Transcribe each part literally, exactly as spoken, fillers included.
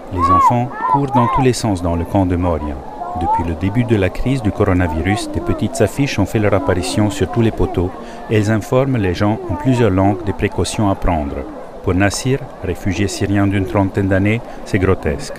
Les enfants courent dans tous les sens dans le camp de Moria. Depuis le début de la crise du coronavirus, des petites affiches ont fait leur apparition sur tous les poteaux et elles informent les gens en plusieurs langues des précautions à prendre. Pour Nassir, réfugié syrien d'une trentaine d'années, c'est grotesque.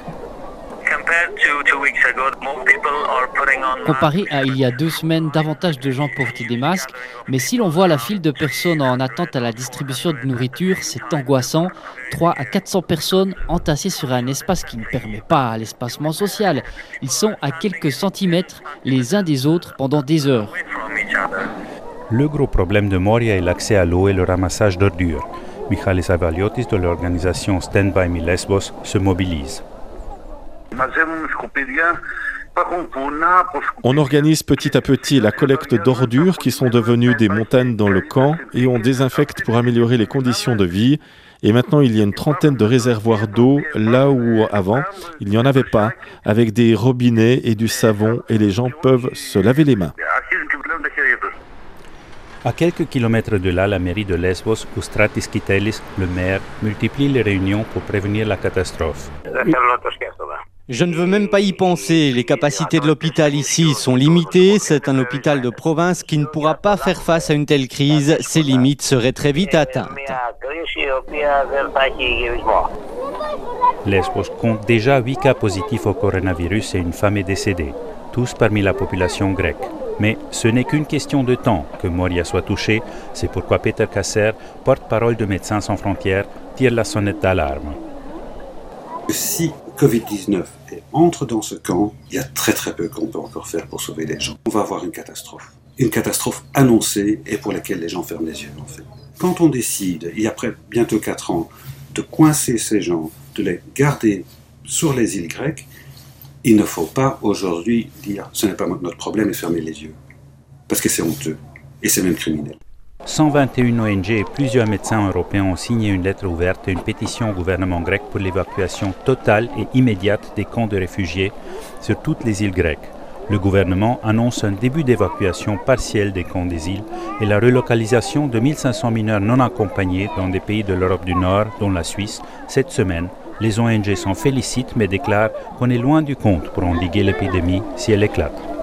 Comparé à il y a deux semaines, davantage de gens portent des masques, mais si l'on voit la file de personnes en attente à la distribution de nourriture, c'est angoissant. trois à quatre cents personnes entassées sur un espace qui ne permet pas l'espacement social. Ils sont à quelques centimètres les uns des autres pendant des heures. Le gros problème de Moria est l'accès à l'eau et le ramassage d'ordures. Michalis Avaliotis de l'organisation Stand By Me Lesbos se mobilise. On organise petit à petit la collecte d'ordures qui sont devenues des montagnes dans le camp et on désinfecte pour améliorer les conditions de vie. Et maintenant, il y a une trentaine de réservoirs d'eau là où avant, il n'y en avait pas, avec des robinets et du savon et les gens peuvent se laver les mains. À quelques kilomètres de là, la mairie de Lesbos, où Stratis Kitelis, le maire, multiplie les réunions pour prévenir la catastrophe. Je ne veux même pas y penser. Les capacités de l'hôpital ici sont limitées. C'est un hôpital de province qui ne pourra pas faire face à une telle crise. Ses limites seraient très vite atteintes. Lesbos compte déjà huit cas positifs au coronavirus et une femme est décédée, tous parmi la population grecque. Mais ce n'est qu'une question de temps que Moria soit touchée. C'est pourquoi Peter Kasser, porte-parole de Médecins sans frontières, tire la sonnette d'alarme. Si covid dix-neuf entre dans ce camp, il y a très très peu qu'on peut encore faire pour sauver les gens. On va avoir une catastrophe. Une catastrophe annoncée et pour laquelle les gens ferment les yeux en fait. Quand on décide, il y a près, bientôt quatre ans, de coincer ces gens, de les garder sur les îles grecques, il ne faut pas aujourd'hui dire « ce n'est pas notre problème » et fermer les yeux. Parce que c'est honteux et c'est même criminel. cent vingt et une O N G et plusieurs médecins européens ont signé une lettre ouverte et une pétition au gouvernement grec pour l'évacuation totale et immédiate des camps de réfugiés sur toutes les îles grecques. Le gouvernement annonce un début d'évacuation partielle des camps des îles et la relocalisation de mille cinq cents mineurs non accompagnés dans des pays de l'Europe du Nord, dont la Suisse, cette semaine. Les O N G s'en félicitent mais déclarent qu'on est loin du compte pour endiguer l'épidémie si elle éclate.